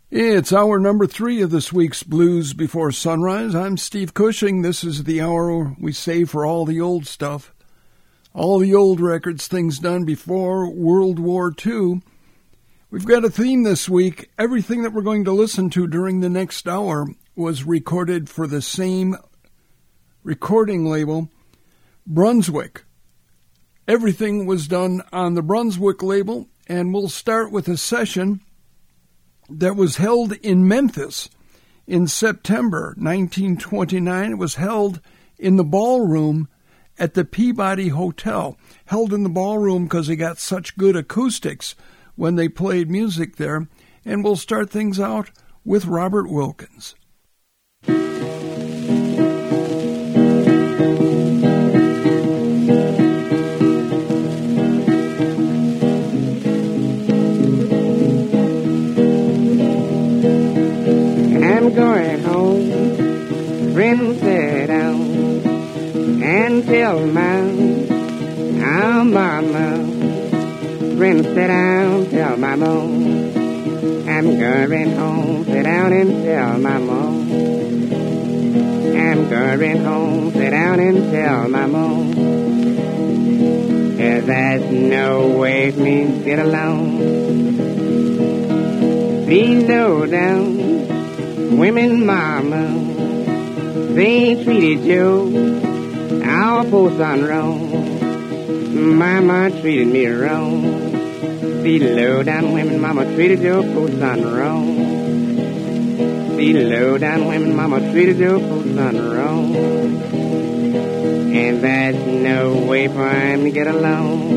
It's hour number 3 of this week's Blues Before Sunrise. I'm Steve Cushing. This is the hour we save for all the old stuff. All the old records, things done before World War II. We've got a theme this week. Everything that we're going to listen to during the next hour was recorded for the same recording label, Brunswick. Everything was done on the Brunswick label, and we'll start with a session that was held in Memphis in September 1929. It was held in the ballroom at the Peabody Hotel. Held in the ballroom because they got such good acoustics when they played music there. And we'll start things out with Robert Wilkins. I'm going home, friend, sit down and tell my mama. Friend, sit down, tell my mom. I'm going home, sit down and tell my mom. I'm going home, sit down and tell my mom. 'Cause there's no way for me to get along. These low down women, mama, they treated you, our poor son, wrong. Mama treated me wrong. The low-down women, mama, treated your poor son wrong. The low-down women, mama, treated your poor son wrong. And there's no way for him to get along.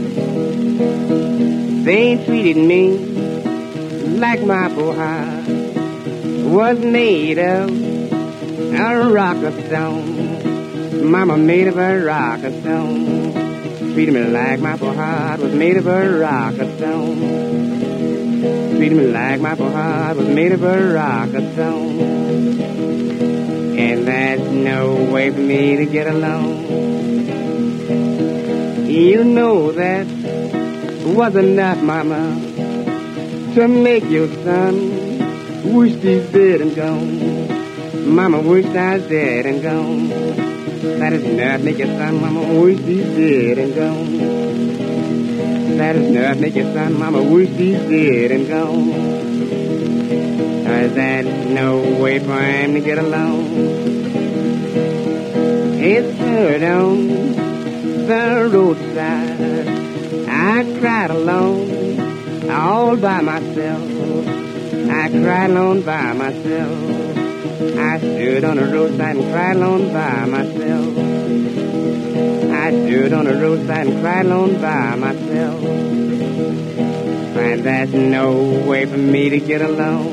They treated me like my poor heart was made of a rock of stone. Mama made of a rock of stone. Treated me like my poor heart was made of a rock of stone. Treated me like my poor heart was made of a rock of stone. And there's no way for me to get along. You know that was enough, mama, to make your son wish he's dead and gone. Mama wished I was dead and gone. That is enough, make your son, mama, wish he's dead and gone. That is enough, make your son, mama, wish he's dead and gone. 'Cause there's no way for him to get along. It's heard on the roadside, I cried alone, all by myself. I cried alone by myself. I stood on the roadside and cried alone by myself. I stood on the roadside and cried alone by myself. And there's no way for me to get along.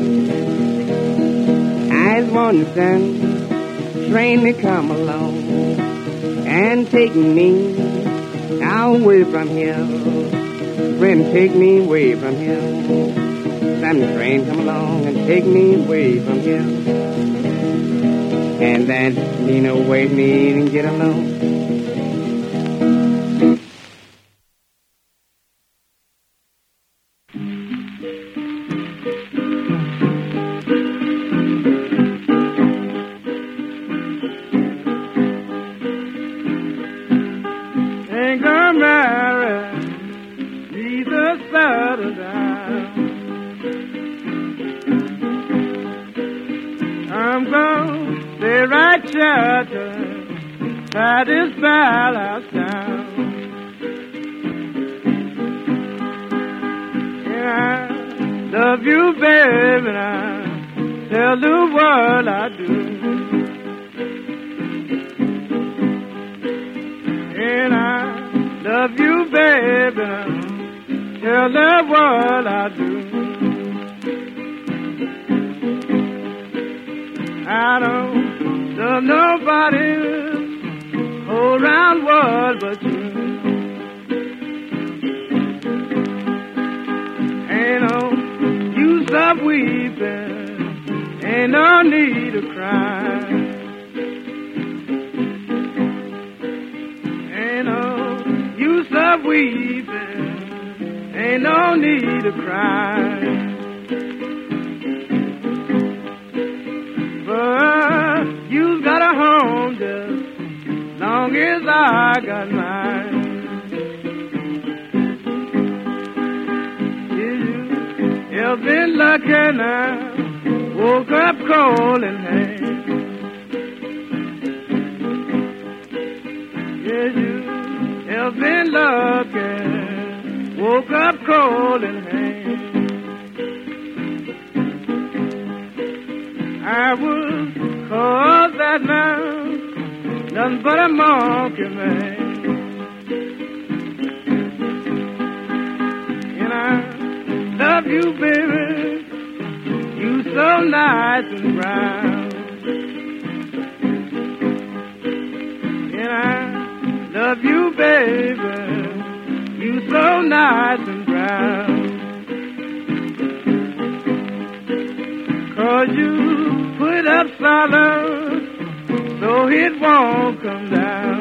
I was wanting some train to come along and take me away from here. Friend, take me away from here. Some train come along and take me away from here. And there's no way for me to get along. Ain't gonna marry, Jesus settle down. I'm gonna stay right shelter, tie this bad house down. Yeah, I love you, baby, and I tell the world I do. And I love you, baby, and I tell the world I do. I don't love nobody whole round world but you. Ain't no use of weeping, ain't no need to cry. Ain't no use of weeping, ain't no need to cry. I got mine. You've been lucky now, woke up cold in hand. Yes, you've been lucky, woke up cold in hand. I was called that now, nothing but a monkey man. And I love you, baby, you so nice and brown. And I love you, baby, you so nice and brown. 'Cause you put up solid so it won't come down.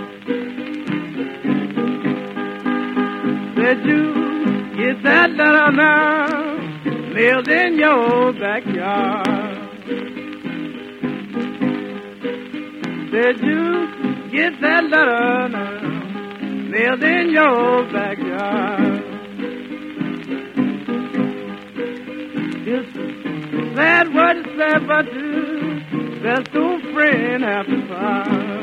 Said you get that letter now, mailed in your backyard. Said you get that letter now, mailed in your backyard. It's sad what it's sad, but you best old friend have to part.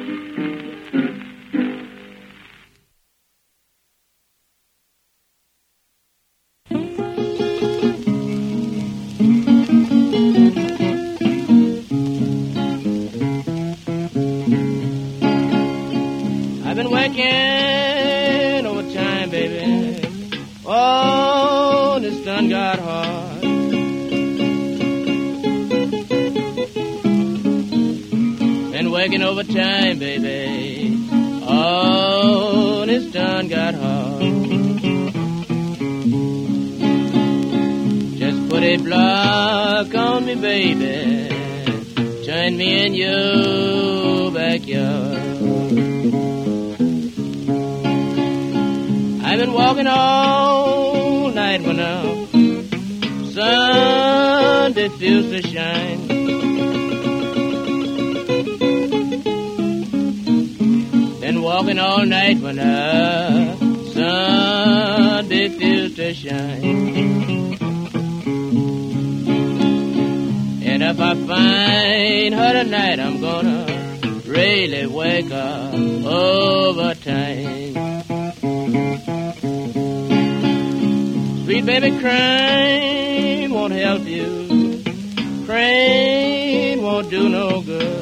I've been working overtime, baby. Oh, this done got hard. Been working overtime, baby. Oh, this done got hard. Just put a block on me, baby. Turn me in your backyard. I've been walking all night when the sun refused to shine. Been walking all night when the sun refused to shine. And if I find her tonight, I'm gonna really wake up overtime. Sweet baby, crying won't help you. Crying won't do no good.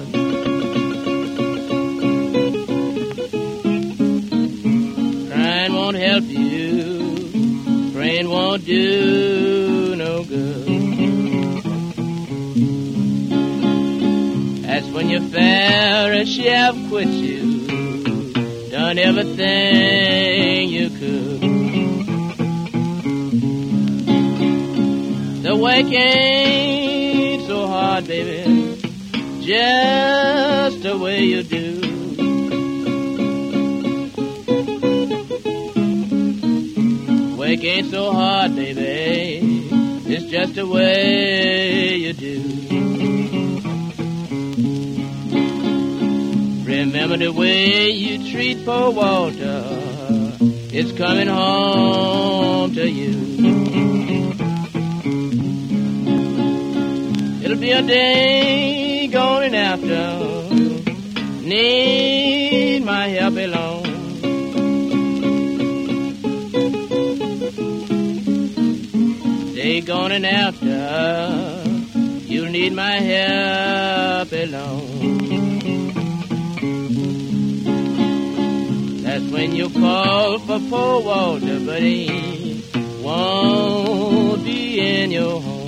Crying won't help you. Crying won't do no good. That's when your fair she have quit you. Done everything you could. The work ain't so hard, baby, just the way you do. Work ain't so hard, baby, it's just the way you do. Remember the way you treat poor Walter, it's coming home to you. It'll be a day going after, need my help alone. Day going after, you'll need my help alone. That's when you call for poor Walter, but he won't be in your home.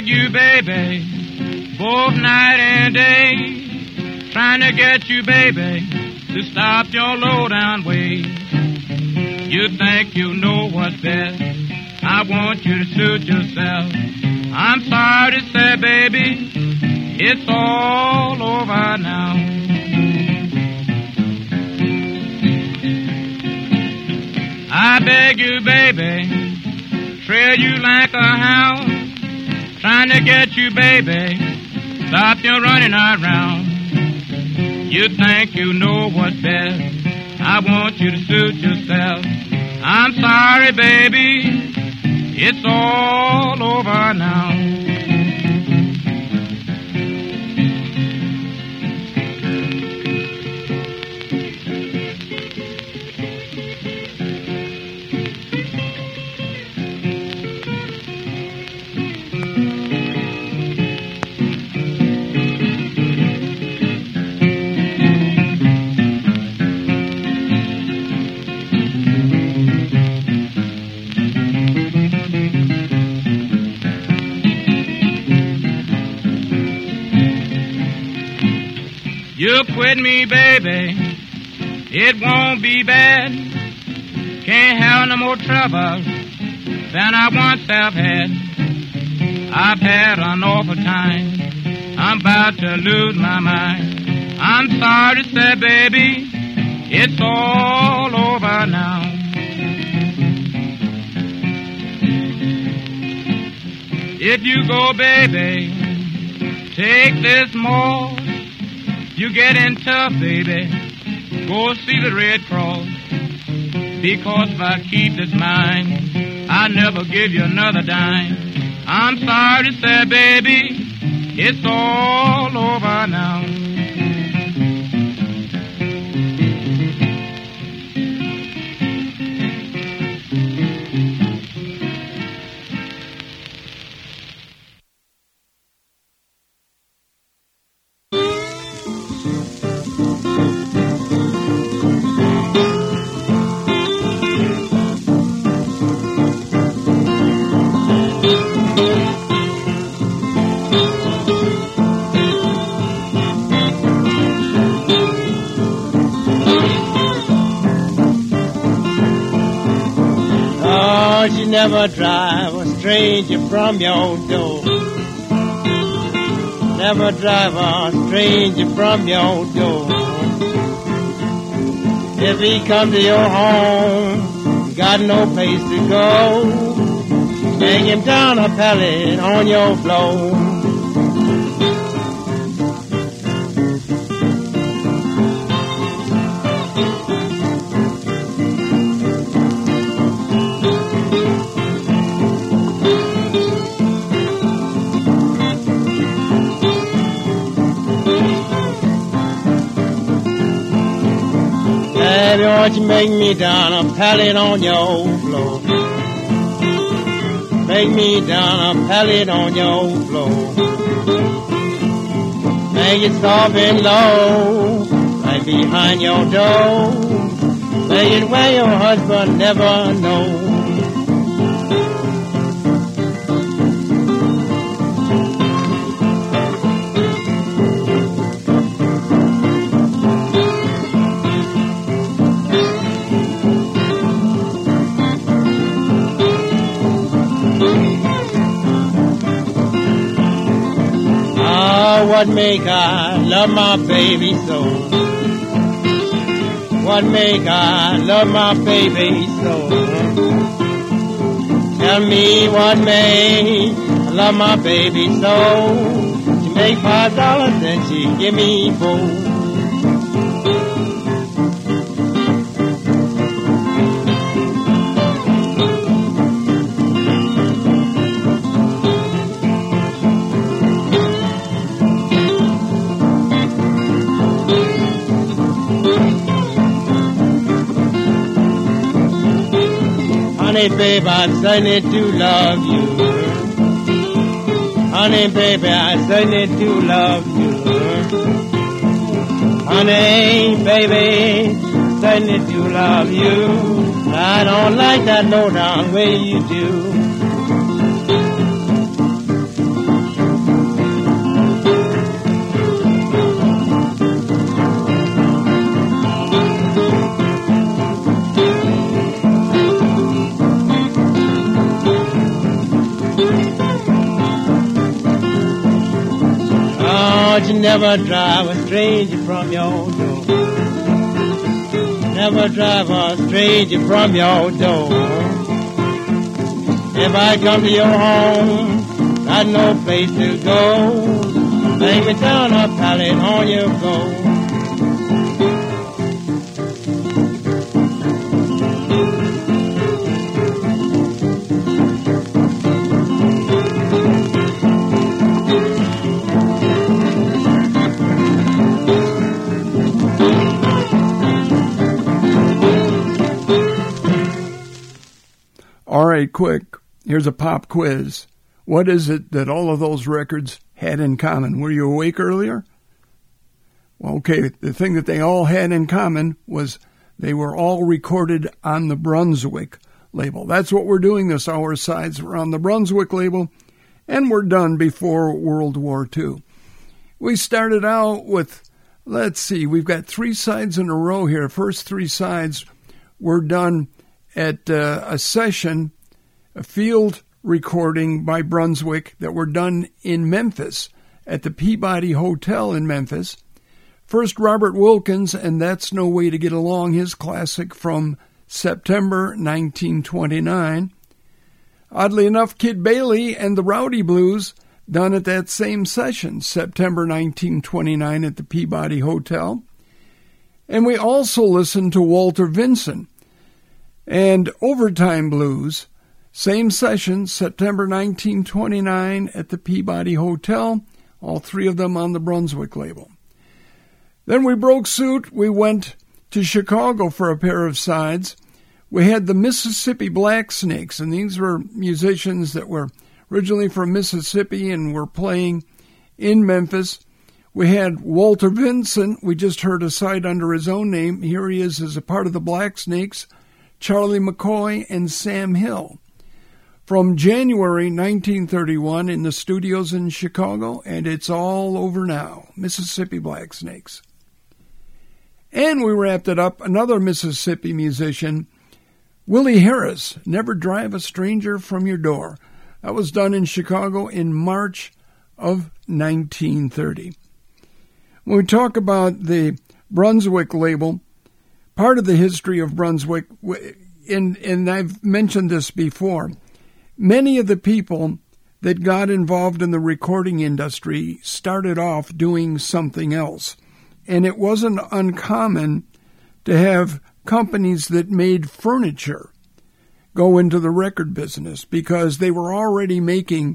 beg you, baby, both night and day, trying to get you, baby, to stop your low-down ways. You think you know what's best. I want you to suit yourself. I'm sorry to say, baby, it's all over now. I beg you, baby, trail you like a hound, trying to get you, baby, stop your running around. You think you know what's best. I want you to suit yourself. I'm sorry, baby, it's all over now. You quit me, baby, it won't be bad. Can't have no more trouble than I once have had. I've had an awful time, I'm about to lose my mind. I'm sorry to say, baby, it's all over now. If you go, baby, take this more. You get in tough, baby, go see the Red Cross. Because if I keep this mine, I'll never give you another dime. I'm sorry to say, baby, it's all over now. Never drive a stranger from your door. Never drive a stranger from your door. If he comes to your home, got no place to go, hang him down a pallet on your floor. Won't you make me down a pallet on your floor? Make me down a pallet on your floor. Make it soft and low, right behind your door. Make it where your husband never knows. What make I love my baby so? What make I love my baby so? Tell me what make I love my baby so? She make $5 and she give me $4. Honey, babe, I certainly do love you. Honey, baby, I certainly do love you. Honey, baby, certainly do love you. I don't like that low-down way you do. Never drive a stranger from your door. Never drive a stranger from your door. If I come to your home, got no place to go, bang me down a pallet on your go. All right, quick. Here's a pop quiz. What is it that all of those records had in common? Were you awake earlier? Well, okay, the thing that they all had in common was they were all recorded on the Brunswick label. That's what we're doing this hour. Sides were on the Brunswick label, and we're done before World War II. We started out with, let's see, we've got 3 sides in a row here. First 3 sides were done at a session, a field recording by Brunswick that were done in Memphis at the Peabody Hotel in Memphis. First, Robert Wilkins, and That's No Way to Get Along, his classic from September 1929. Oddly enough, Kid Bailey and the Rowdy Blues, done at that same session, September 1929 at the Peabody Hotel. And we also listened to Walter Vinson and Overtime Blues, same session, September 1929 at the Peabody Hotel, all 3 of them on the Brunswick label. Then we broke suit. We went to Chicago for a pair of sides. We had the Mississippi Black Snakes, and these were musicians that were originally from Mississippi and were playing in Memphis. We had Walter Vinson. We just heard a side under his own name. Here he is as a part of the Black Snakes, Charlie McCoy, and Sam Hill. From January 1931 in the studios in Chicago, and it's all over now, Mississippi Black Snakes. And we wrapped it up, another Mississippi musician, Willie Harris, Never Drive a Stranger from Your Door. That was done in Chicago in March of 1930. When we talk about the Brunswick label, part of the history of Brunswick, and I've mentioned this before, many of the people that got involved in the recording industry started off doing something else. And it wasn't uncommon to have companies that made furniture go into the record business because they were already making,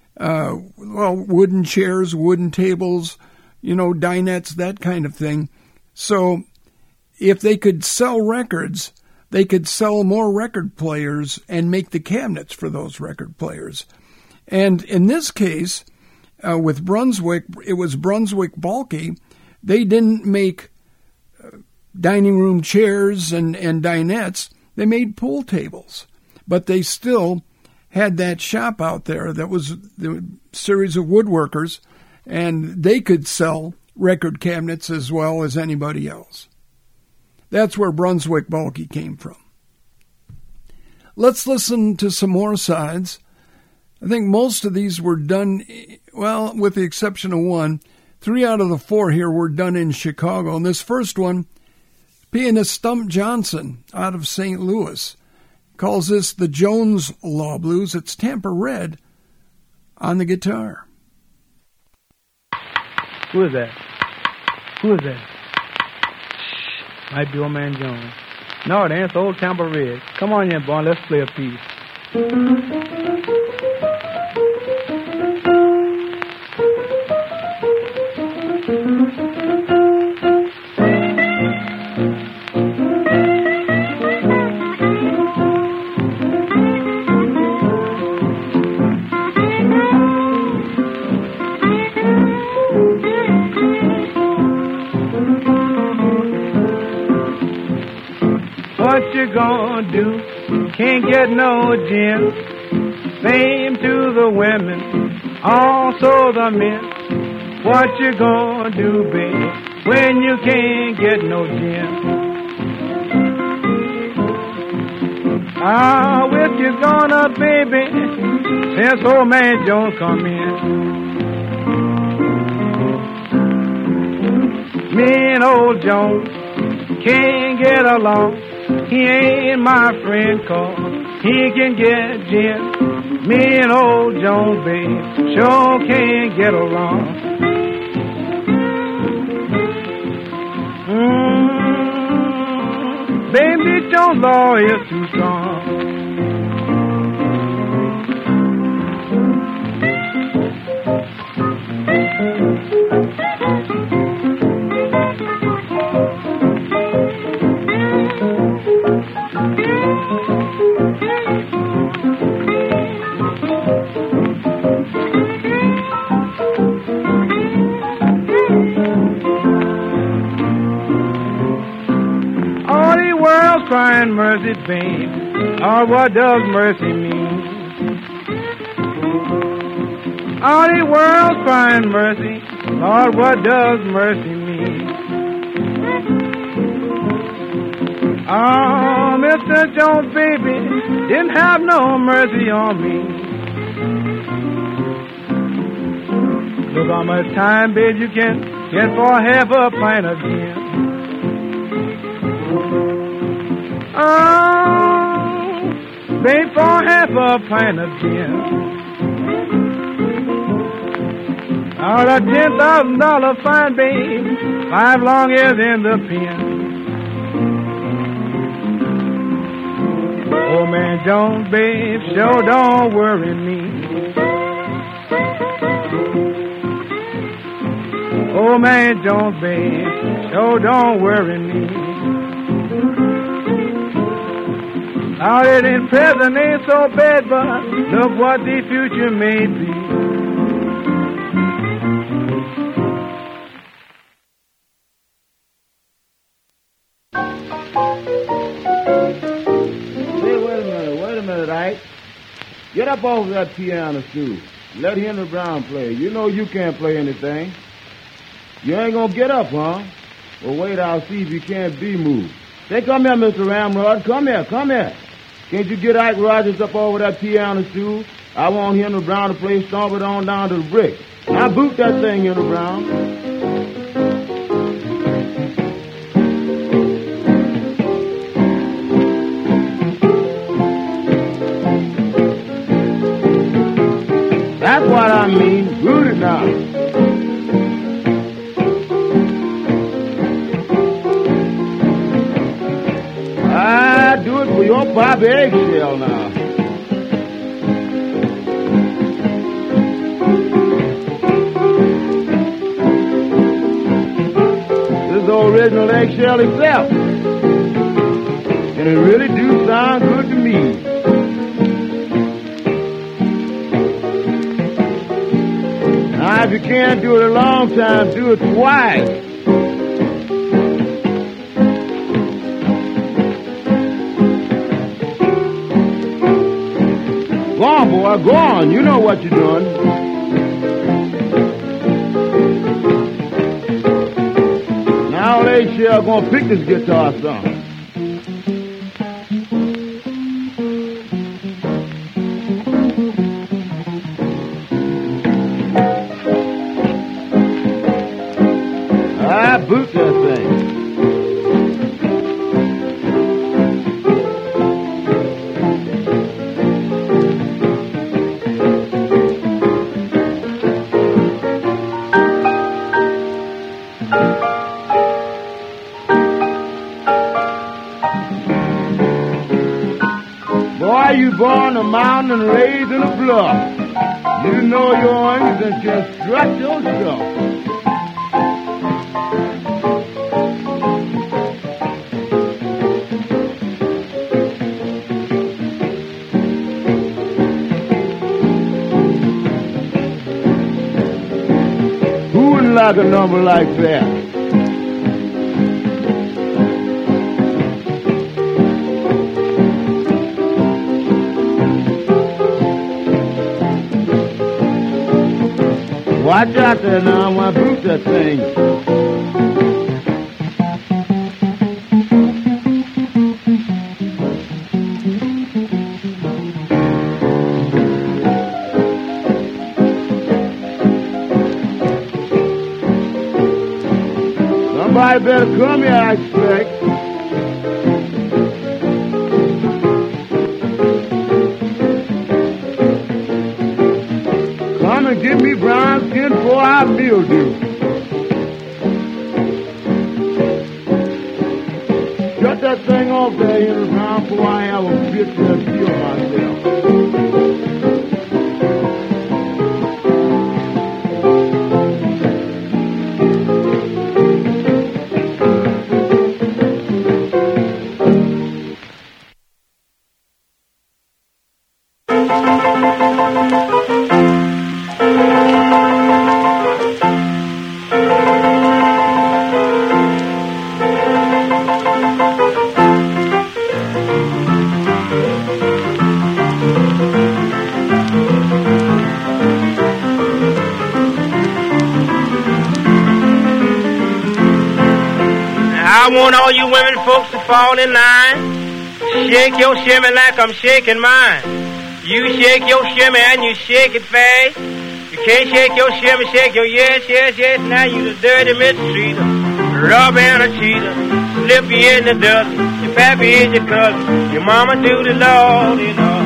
wooden chairs, wooden tables, dinettes, that kind of thing. So if they could sell records, they could sell more record players and make the cabinets for those record players. And in this case, with Brunswick, it was Brunswick Bulky. They didn't make dining room chairs and dinettes. They made pool tables. But they still had that shop out there that was the series of woodworkers, and they could sell record cabinets as well as anybody else. That's where Brunswick Bulky came from. Let's listen to some more sides. I think most of these were done, well, with the exception of one. 3 out of the 4 here were done in Chicago. And this first one, pianist Stump Johnson out of St. Louis calls this the Jones Law Blues. It's Tampa Red on the guitar. Who is that? Who is that? Might be Old Man Jones. No, it ain't. It's Old Tampa Red. Come on in, boy. Let's play a piece. What you gonna do? Can't get no gin. Same to the women, also the men. What you gonna do, baby, when you can't get no gin? If you're gonna, baby, since Old Man Jones come in. and old Jones can't get along. He ain't my friend 'cause he can get gin. Me and old Jones, babe, sure can't get along. Baby Jones' law is too strong. Crying mercy, babe, or what does mercy mean? All the world's crying mercy, Lord, what does mercy mean? Oh, Mr. Jones, baby, didn't have no mercy on me. Look how much time, babe, you can get for half a pint of gin. Oh, babe, for half a pint of gin. All a $10,000 fine, babe, 5 long years in the pen. Old man Jones, babe, sure don't worry me. Old man Jones, babe, sure don't worry me. Now it in present ain't so bad, but look what the future may be. Hey, wait a minute, Ike. Get up off that piano stool. Let Henry Brown play. You know you can't play anything. You ain't gonna get up, huh? Well, wait, I'll see if you can't be moved. Say, come here, Mr. Ramrod. Come here. Can't you get Ike Rogers up over that piano stool? I want Henry Brown to play Stomp It On Down to the Brick. Now boot that thing, Henry Brown. That's what I mean. Boot it now. Do it for your Bobby Eggshell now. This is the original Eggshell itself. And it really do sound good to me. Now, if you can't do it a long time, do it twice. Go on, boy, go on. You know what you're doing. Now, Eggshell gonna pick this guitar song. Boot that thing. Boy, you born a mountain and raised in a bluff. You know your engine can strut your stuff. Like a number like that. Watch out there now, I'm gonna boot that thing. Somebody better come here, I expect. Come and get me brown skin before I build you. Shut that thing off there, Henry Brown, before I have a fit to kill myself. I want all you women folks to fall in line. Shake your shimmy like I'm shaking mine. You shake your shimmy and you shake it fast. You can't shake your shimmy, shake your yes, yes, yes. Now you the dirty mistreater, robber and a cheater, slip you in the dust. Your pappy is your cousin, your mama do the Lord, you know.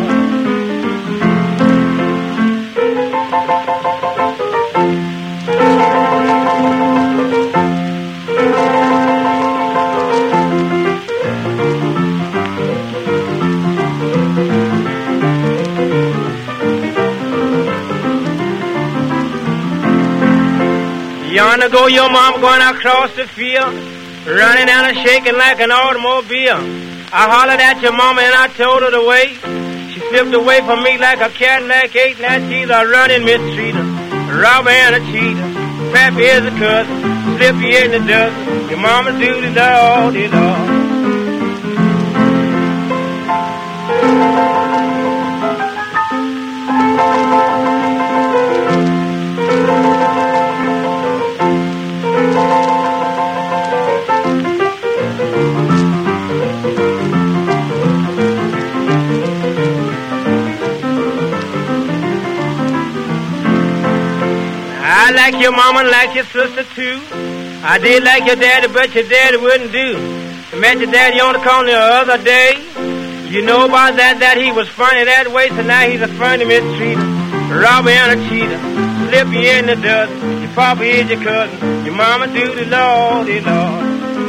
Yonder go your mom going across the field, running down and shaking like an automobile. I hollered at your mama and I told her the way. She slipped away from me like a Cadillac 8. Now she's a running mistreater, robber and a cheater. Pappy is a cousin, slip you in the dust. Your mama do the Lord, the Lord. I like your mama and like your sister too. I did like your daddy, but your daddy wouldn't do. I met your daddy on the corner the other day. You know about that he was funny that way, so now he's a funny mistreater, robber and a cheater, slip you in the dust. Your papa is your cousin, your mama do the Lord, the Lord.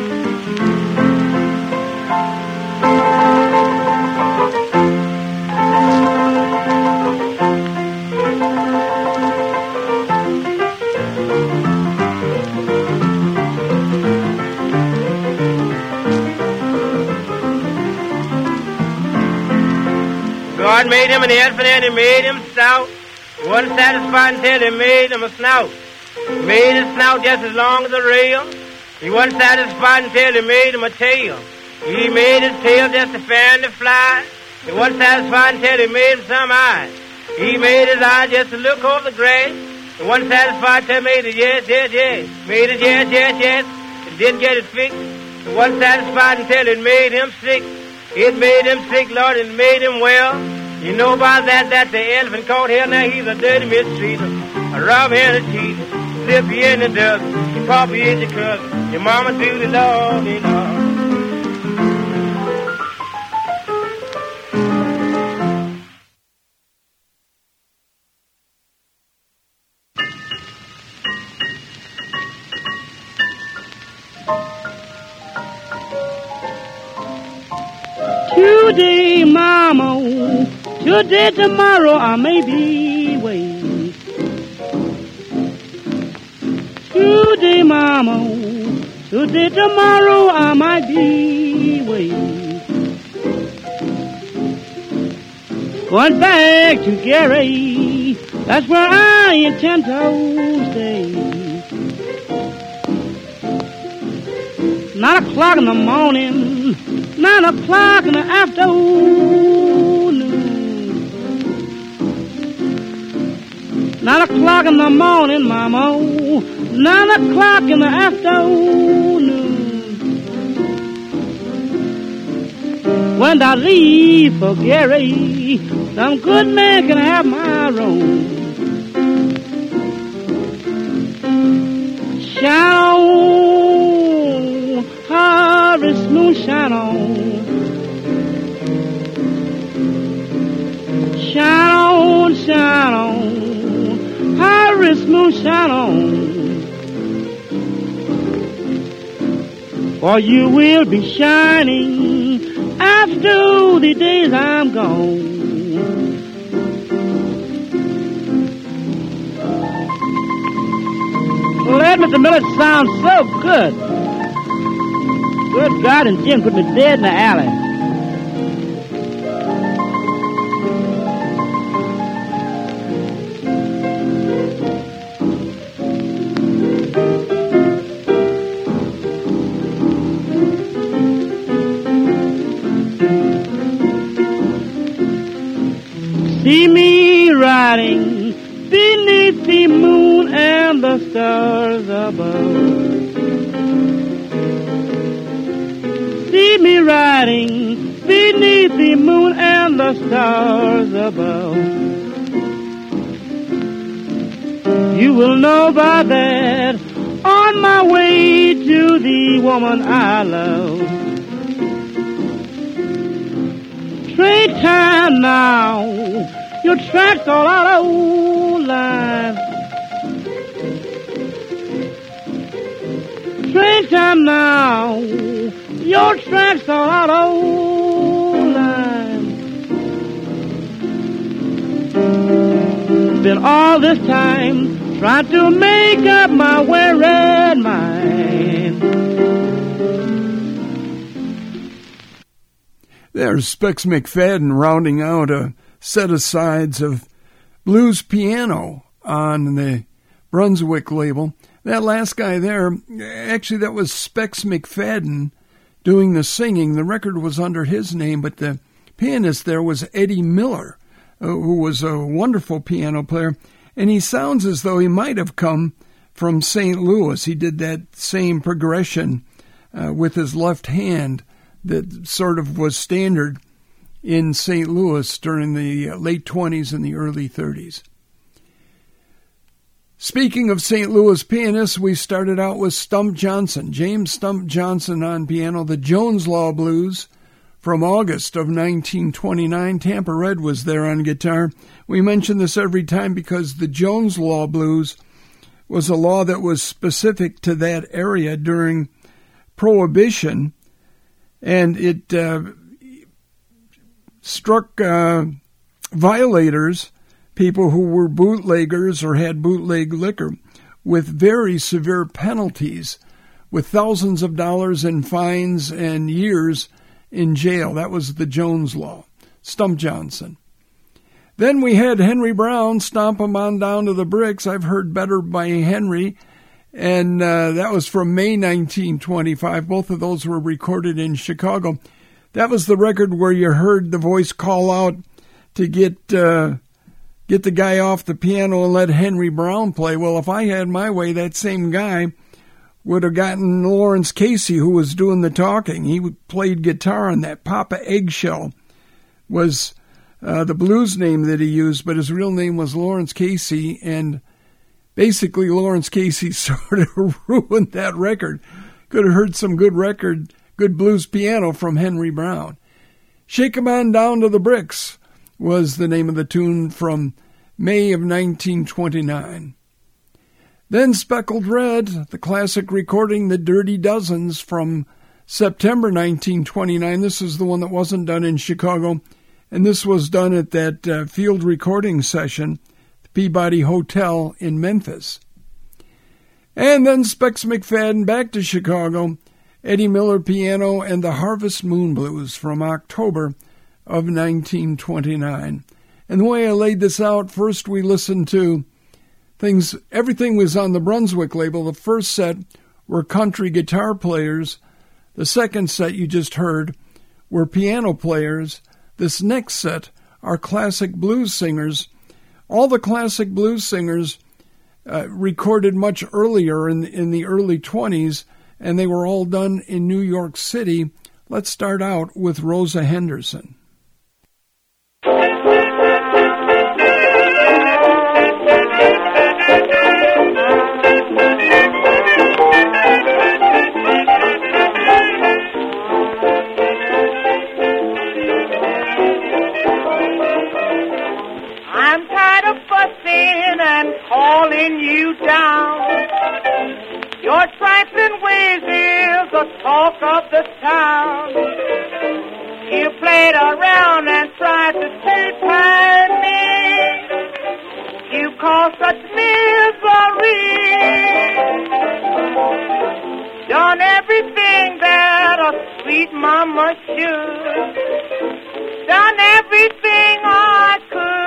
God made him an elephant and he made him stout. He wasn't satisfied until he made him a snout. He made his snout just as long as a rail. He wasn't satisfied until he made him a tail. He made his tail just to fan the fly. He wasn't satisfied until he made him some eyes. He made his eyes just to look over the grass. He wasn't satisfied until he made it yes, yes, yes. Made it yes, yes, yes. And didn't get it fixed. He wasn't satisfied until it made him sick. It made him sick, Lord, and made him well. You know about that the elephant caught hell. Now he's a dirty mistreater, a robber and a cheater, slip you in the dust. Your papa is your cousin, your mama do the Lord, the Lord. Today, mama, today, tomorrow, I may be away. Today, mama, today, tomorrow, I might be away. Going back to Gary, that's where I intend to stay. 9 o'clock in the morning, 9 o'clock in the afternoon. 9 o'clock in the morning, mama. 9 o'clock in the afternoon. When I leave for Gary, some good man can have my room. Shine for you will be shining after the days I'm gone. Lord, Mr. Miller sounds so good. Good God, and Jim could be dead in the alley. See me riding beneath the moon and the stars above. See me riding beneath the moon and the stars above. You will know by that on my way to the woman I love. Train time now, your tracks all out of old line. Train time now, your tracks all out of old line. Been all this time trying to make up my weary mind. There's Specs McFadden rounding out a set of sides of blues piano on the Brunswick label. That last guy there, actually that was Specs McFadden doing the singing. The record was under his name, but the pianist there was Eddie Miller, who was a wonderful piano player. And he sounds as though he might have come from St. Louis. He did that same progression with his left hand that sort of was standard in St. Louis during the late 20s and the early 30s. Speaking of St. Louis pianists, we started out with Stump Johnson, James Stump Johnson on piano, the Jones Law Blues from August of 1929. Tampa Red was there on guitar. We mention this every time because the Jones Law Blues was a law that was specific to that area during Prohibition, and it struck violators, people who were bootleggers or had bootleg liquor, with very severe penalties, with thousands of dollars in fines and years in jail. That was the Jones Law. Stump Johnson. Then we had Henry Brown, Stomp 'em on down to the bricks. I've heard better by Henry, and that was from May 1925. Both of those were recorded in Chicago. That was the record where you heard the voice call out to get the guy off the piano and let Henry Brown play. Well, if I had my way, that same guy would have gotten Lawrence Casey, who was doing the talking. He played guitar on that. Papa Eggshell was the blues name that he used, but his real name was Lawrence Casey, and basically Lawrence Casey sort of ruined that record. Could have heard some good blues piano from Henry Brown. Shake 'em on down to the bricks was the name of the tune from May of 1929. Then Speckled Red, the classic recording, The Dirty Dozens, from September 1929. This is the one that wasn't done in Chicago, and this was done at that field recording session, the Peabody Hotel in Memphis. And then Specs McFadden back to Chicago, Eddie Miller piano, and the Harvest Moon Blues from October of 1929. And the way I laid this out, first we listened to everything was on the Brunswick label. The first set were country guitar players. The second set you just heard were piano players. This next set are classic blues singers. All the classic blues singers recorded much earlier in the early 20s, and they were all done in New York City. Let's start out with Rosa Henderson. I'm tired of fussing and calling you down. Your trifling ways is the talk of the town. You played around and tried to turn me. You caused such misery. Done everything that a sweet mama should. Done everything I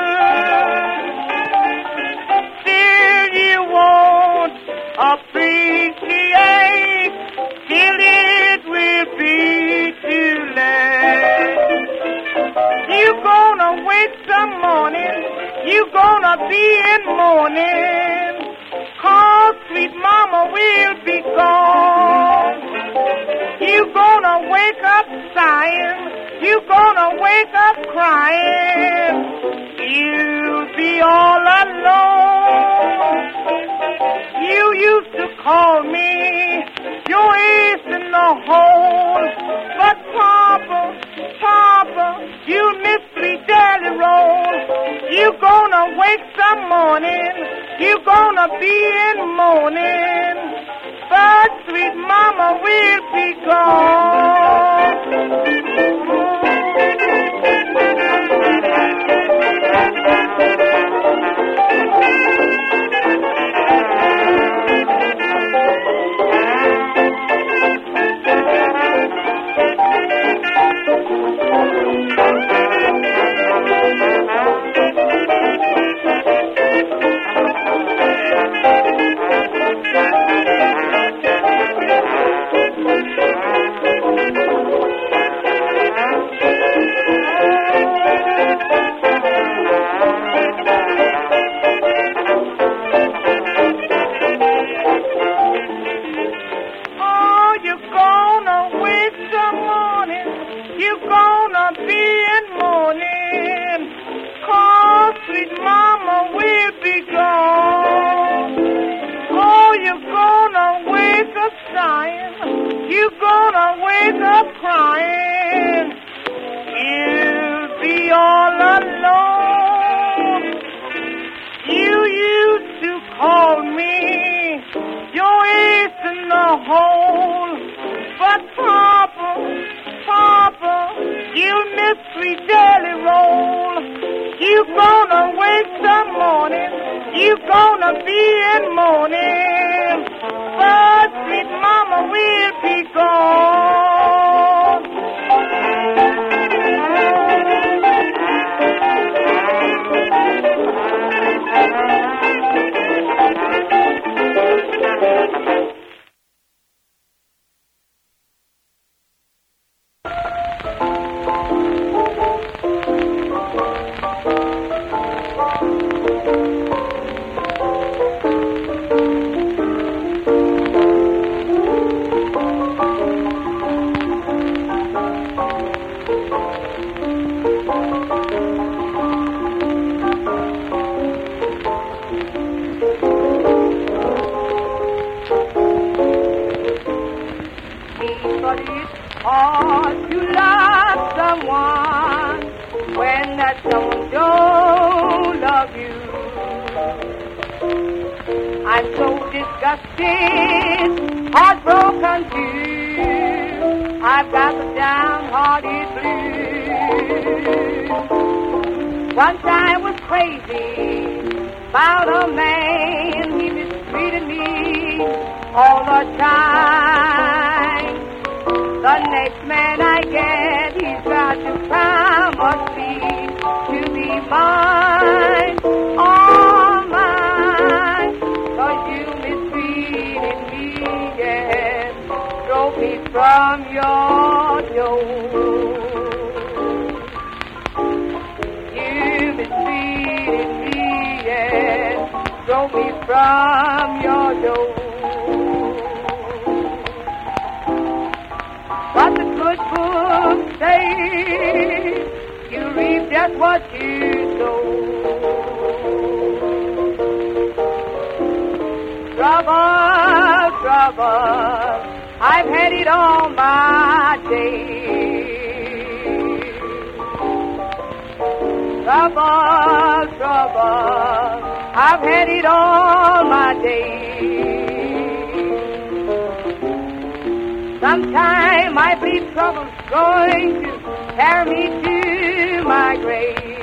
could. Still you won't appreciate till it will be too late. You gonna wake some morning, you gonna be in mourning, 'cause sweet mama will be gone. You gonna wake up sighing, you gonna wake up crying, you'll be all alone. You used to call me your ace in the hole, but Papa, you missed 3 jelly rolls. You gonna wake some morning, you gonna be in mourning, but sweet mama will be gone. I've had it all my days. Trouble, trouble, I've had it all my days. Sometime I believe trouble's going to carry me to my grave.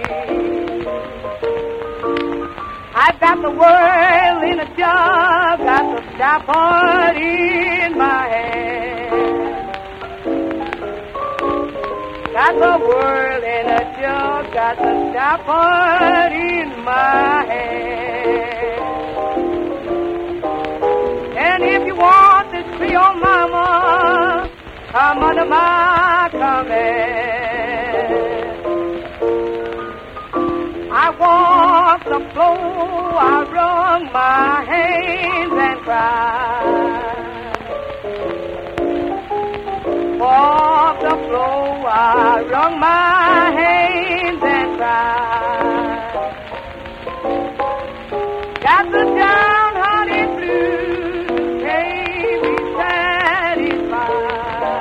I've got the world in a jug, got the stout part in my hand. Got the world in a jug, got the stout part in my hand. And if you want this Creole mama, come under my command. I walk the floor, I wrung my hands and cried. Walk the floor, I wrung my hands and cried. Got the downhearted blues, can't be satisfied.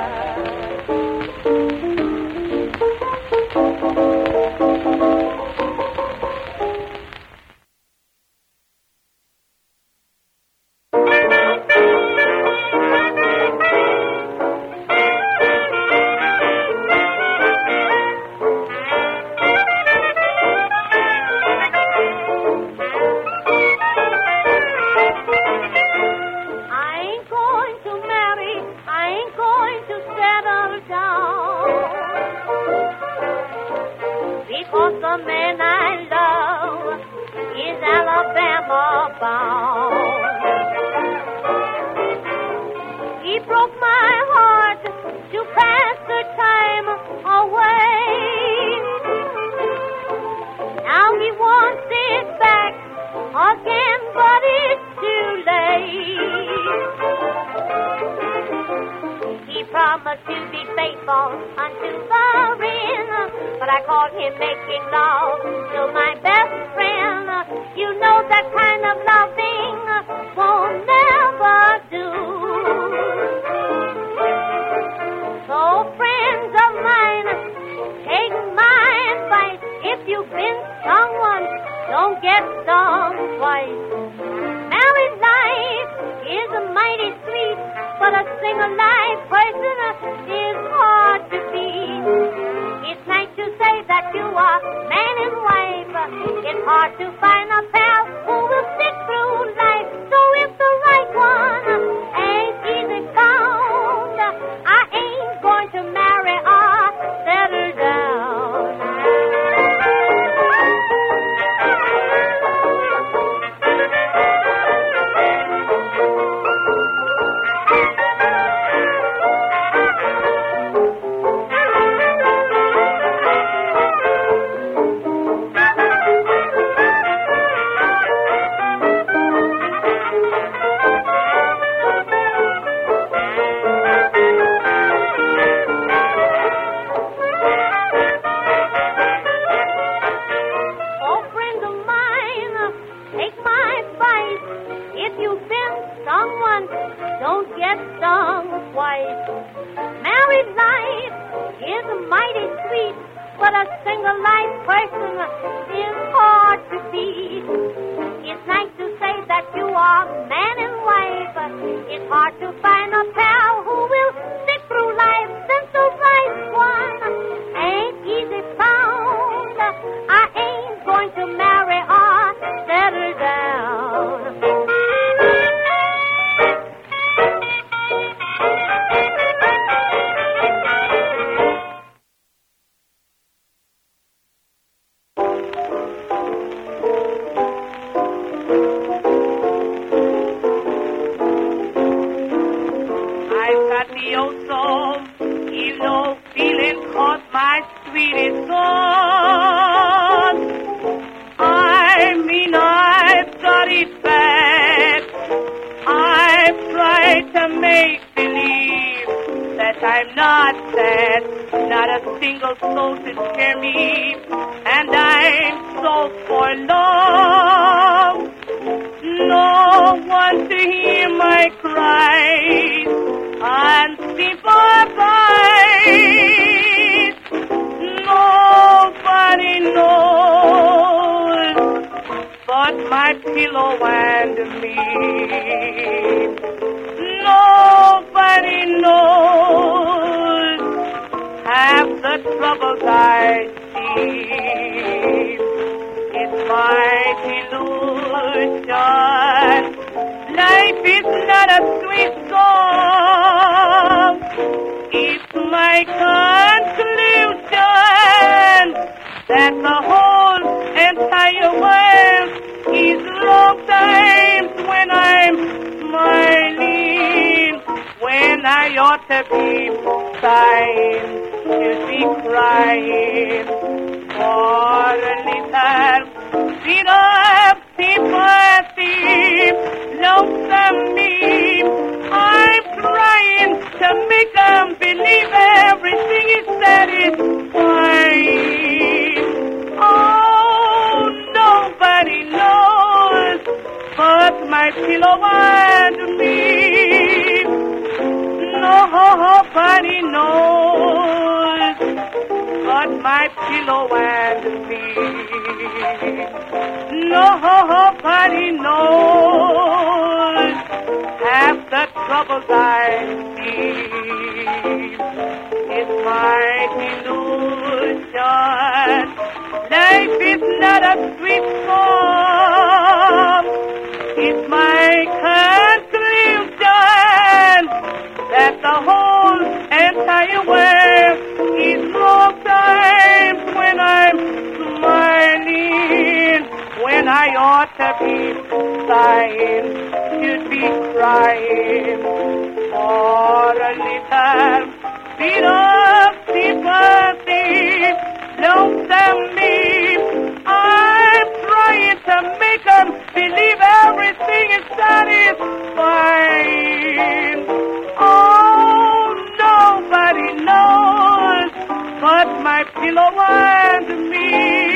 Life is not a sweet song. It's my conclusion that the whole entire world is long times when I'm smiling, when I ought to be sighing, should be crying for a little bit of sympathy. Lonesome me, I'm trying to make them believe everything is satisfying. Oh, nobody knows but my pillow and me. Nobody knows but my pillow and me. Nobody knows half the troubles I see. It's my delusion. Life is not a sweet song. It's my conclusion that the whole entire world is long times when I'm smiling, when I ought to be sighing, should be crying for a little bit of sympathy. Lonesome me, I'm trying to make them believe everything is satisfying. Oh, nobody knows but my pillow and me.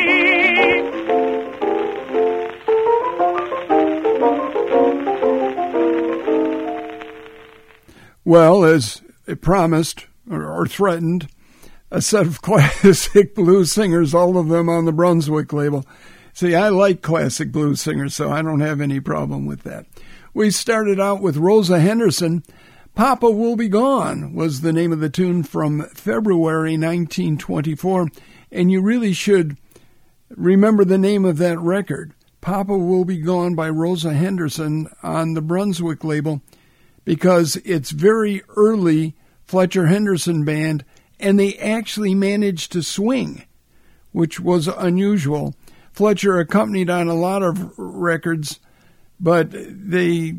Well, as promised or threatened, a set of classic blues singers, all of them on the Brunswick label. See, I like classic blues singers, so I don't have any problem with that. We started out with Rosa Henderson. Papa Will Be Gone was the name of the tune from February 1924, and you really should remember the name of that record, Papa Will Be Gone by Rosa Henderson on the Brunswick label, because it's very early Fletcher Henderson band, and they actually managed to swing, which was unusual. Fletcher accompanied on a lot of records, but they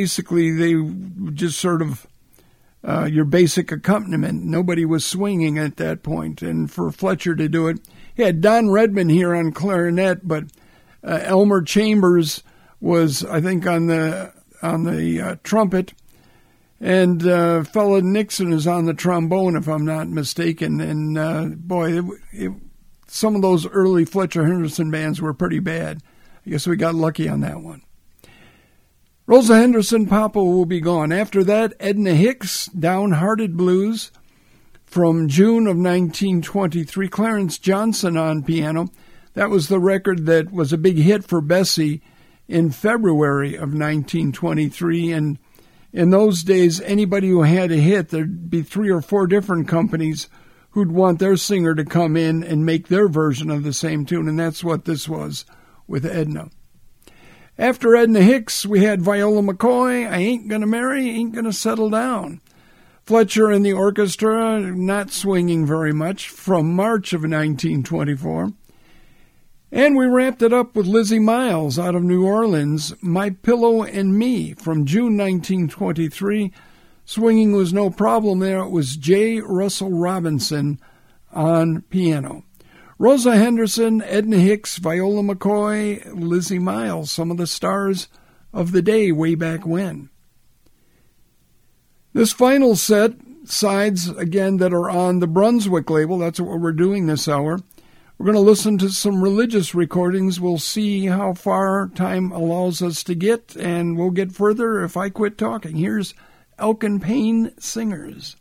just sort of your basic accompaniment. Nobody was swinging at that point, and for Fletcher to do it, he had Don Redman here on clarinet, but Elmer Chambers was, I think, on the trumpet, and fella Nixon is on the trombone, if I'm not mistaken. And some of those early Fletcher Henderson bands were pretty bad. I guess we got lucky on that one. Rosa Henderson, Papa Will Be Gone. After that, Edna Hicks, Downhearted Blues, from June of 1923. Clarence Johnson on piano. That was the record that was a big hit for Bessie in February of 1923. And in those days, anybody who had a hit, there'd be 3 or 4 different companies who'd want their singer to come in and make their version of the same tune, and that's what this was with Edna. After Edna Hicks, we had Viola McCoy, I Ain't Gonna Marry, Ain't Gonna Settle Down. Fletcher and the orchestra, not swinging very much, from March of 1924. And we wrapped it up with Lizzie Miles out of New Orleans, My Pillow and Me, from June 1923. Swinging was no problem there. It was J. Russell Robinson on piano. Rosa Henderson, Edna Hicks, Viola McCoy, Lizzie Miles, some of the stars of the day way back when. This final set, sides, again, that are on the Brunswick label, that's what we're doing this hour. We're going to listen to some religious recordings. We'll see how far time allows us to get, and we'll get further if I quit talking. Here's Elkin Payne Singers.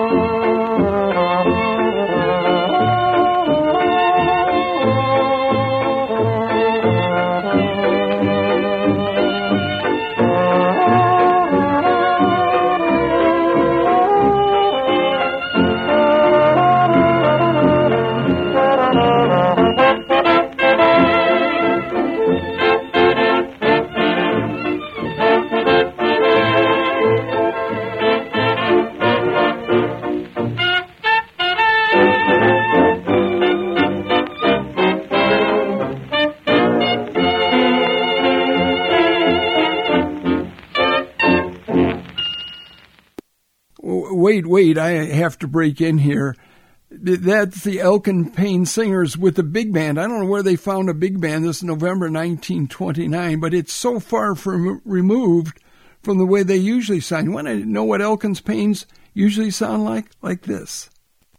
Wait, I have to break in here. That's the Elkin Payne Singers with the big band. I don't know where they found a big band. This is November 1929, but it's so far removed from the way they usually sound. You want to know what Elkin Paynes usually sound like? Like this.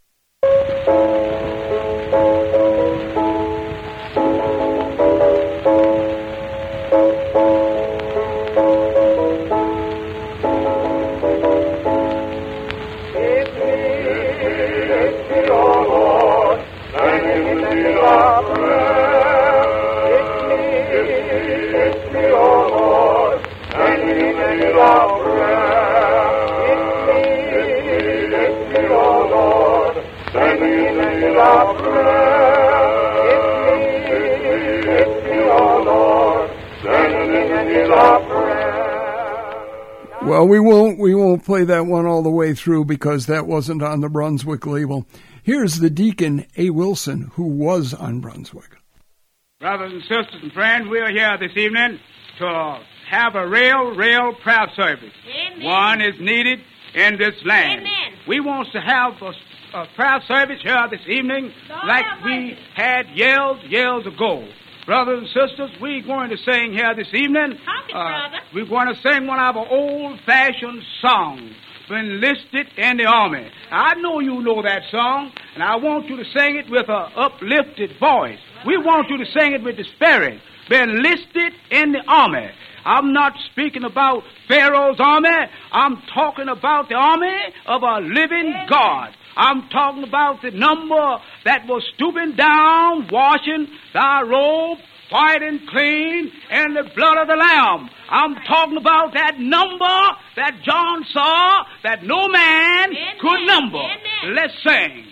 Well, we won't play that one all the way through because that wasn't on the Brunswick label. Here's the Deacon A. Wilson, who was on Brunswick. Brothers and sisters and friends, we are here this evening to have a real proud service. Amen. One is needed in this land. Amen. We want to have a proud service here this evening like we had years ago. Brothers and sisters, we're going to sing here this evening. We're going to sing one of our old-fashioned songs, Enlisted in the Army. I know you know that song, and I want you to sing it with an uplifted voice. We want you to sing it with the spirit. Been enlisted in the army. I'm not speaking about Pharaoh's army. I'm talking about the army of a living God. I'm talking about the number that was stooping down, washing thy robe, white and clean, in the blood of the Lamb. I'm talking about that number that John saw that no man could number. Let's sing.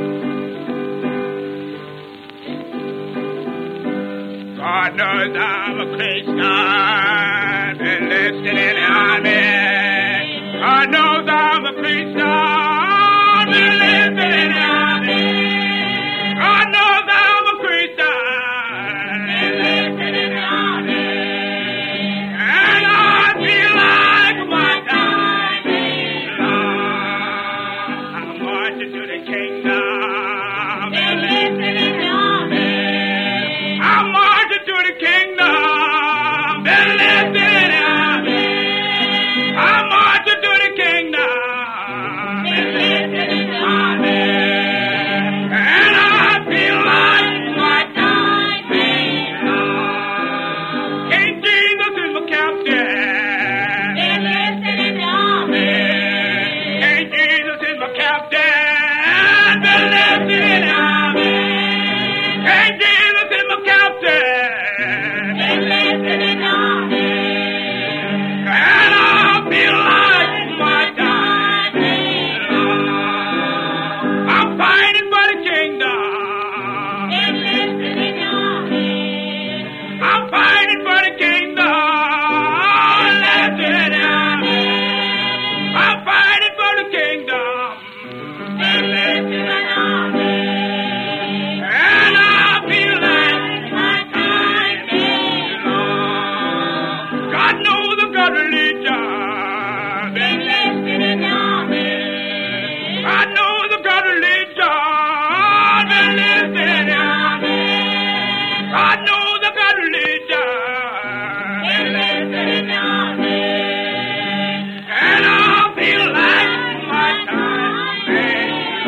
God knows I'm a Christian, enlisted in the army. God knows I'm a Christian, enlisted in the army. God knows I'm a Christian, enlisted in the army. And I feel like my time is long. I'm marching to the kingdom, enlisted in the army. I'm marching to the kingdom, enlisted in the army. I'm marching to the kingdom, enlisted in the army. And I feel like my time is long. King Jesus is my captain, enlisted in the army. King Jesus is my captain, enlisted in the army. King Jesus is my captain, enlisted in the army. And I feel like my time is long. I'm fighting for the kingdom, enlisted in the army. I'm fighting for the kingdom, enlisted in the army. I'm fighting for the kingdom, enlisted in the army. And I feel like my time is long. God knows I've got religion, enlisted in the army. God knows I've got religion, enlisted in the army. God knows I've got religion, enlisted in the army. And I feel like my time is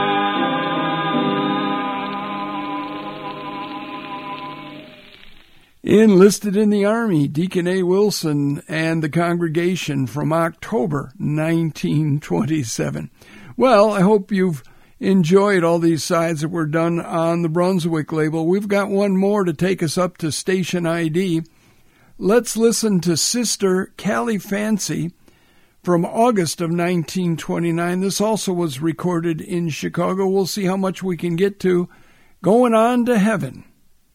long. Enlisted in the Army, Deacon A. Wilson and the congregation from October 1927. Well, I hope you've enjoyed all these sides that were done on the Brunswick label. We've got one more to take us up to station ID. Let's listen to Sister Callie Fancy from August of 1929. This also was recorded in Chicago. We'll see how much we can get to. Going on to Heaven.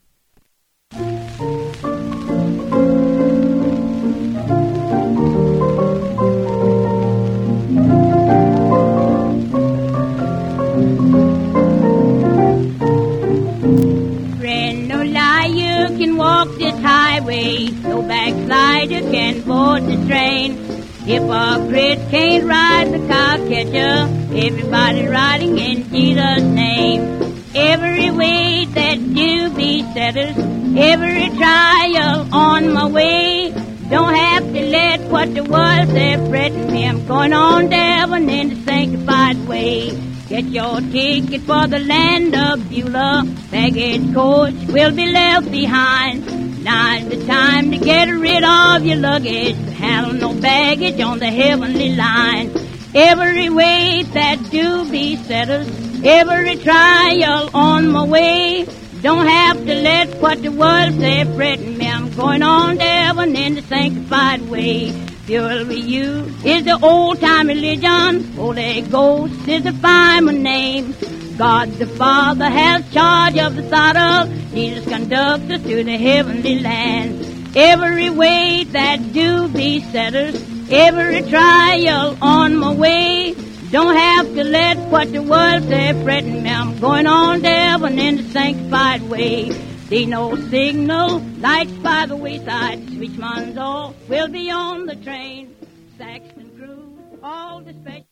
Friend, no lie, you can walk this highway. No backslider can board the train. Hypocrite can't ride the cow catcher. Everybody riding in Jesus' name. Every way that do be settles, every trial on my way. Don't have to let what the world say threaten me. I'm going on to heaven in the sanctified way. Get your ticket for the land of Beulah. Baggage coach will be left behind. Now's the time to get rid of your luggage. Handle no baggage on the heavenly line. Every way that do be settles, every trial on my way. Don't have to let what the world say threaten me. I'm going on to heaven in the sanctified way. Fuel with you is the old-time religion. Holy Ghost is the fireman name. God the Father has charge of the throttle. Jesus conducts us to the heavenly land. Every way that do be settles, every trial on my way. Don't have to let what the world say threaten me. I'm going on to heaven in the sanctified way. See no signal, lights by the wayside. Switchman's all will be on the train. Saxton crew, all dispatch.